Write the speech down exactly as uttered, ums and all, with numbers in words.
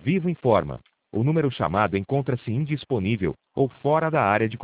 Vivo informa. O número chamado encontra-se indisponível ou fora da área de